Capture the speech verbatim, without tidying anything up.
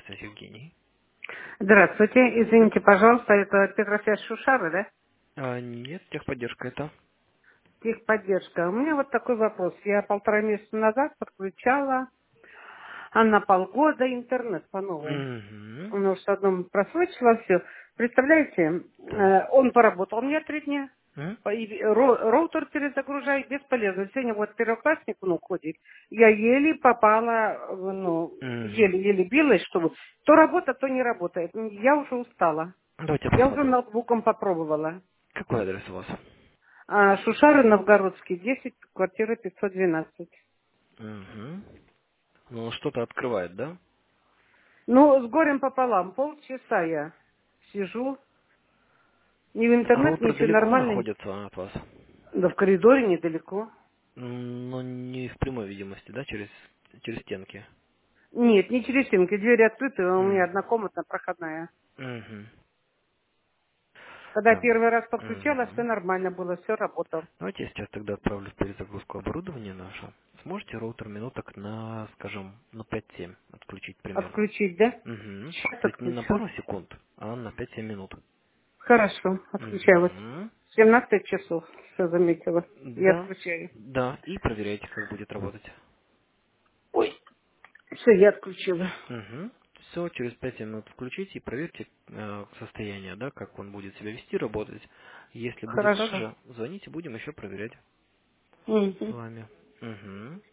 связь Евгений. Здравствуйте. Извините, пожалуйста, это Петросвязь Шушары, да? А, нет, техподдержка это. Техподдержка. У меня вот такой вопрос. Я полтора месяца назад подключала а на полгода интернет по новой. Угу. Ну, что одном просрочила все. Представляете, Так. э, он поработал у меня три дня. М? По- и ро- Роутер перезагружай, бесполезно. Сегодня вот первоклассник, ну, ходит. Я еле попала, в, ну, Угу. еле-еле билась, чтобы то работа, то не работает. Я уже устала. Давайте я Я уже посмотрю. ноутбуком попробовала. Какой адрес у вас? А, Шушары, Новгородский, десять, квартира пятьсот двенадцать. Угу. Ну, что-то открывает, да? Ну, с горем пополам, полчаса я сижу, ни в интернет, Роутер ничего далеко нормальный. находится от вас? Да в коридоре недалеко. М, Но не в прямой видимости, да, через, через стенки? Нет, не через стенки, двери открыты, у меня Угу. однокомнатная проходная. Угу. Когда Так. первый раз подключала, все Угу. нормально было, все работало. Давайте я сейчас тогда отправлю в перезагрузку оборудования наше. Сможете роутер минуток на, скажем, на пять-семь отключить, к примеру? Отключить, да? Угу. Сейчас То есть не на отключу. пару секунд, а на пять-семь минут. Хорошо, отключаю. Вот Угу. семнадцать часов, все заметила. Я Да, отключаю. да, и проверяйте, как будет работать. Ой, все, я отключила. Угу. Все, через пять минут включите и проверьте э, состояние, да, как он будет себя вести, работать. Если будет так Хорошо. же, звоните, будем еще проверять с Мгм. вами. Угу.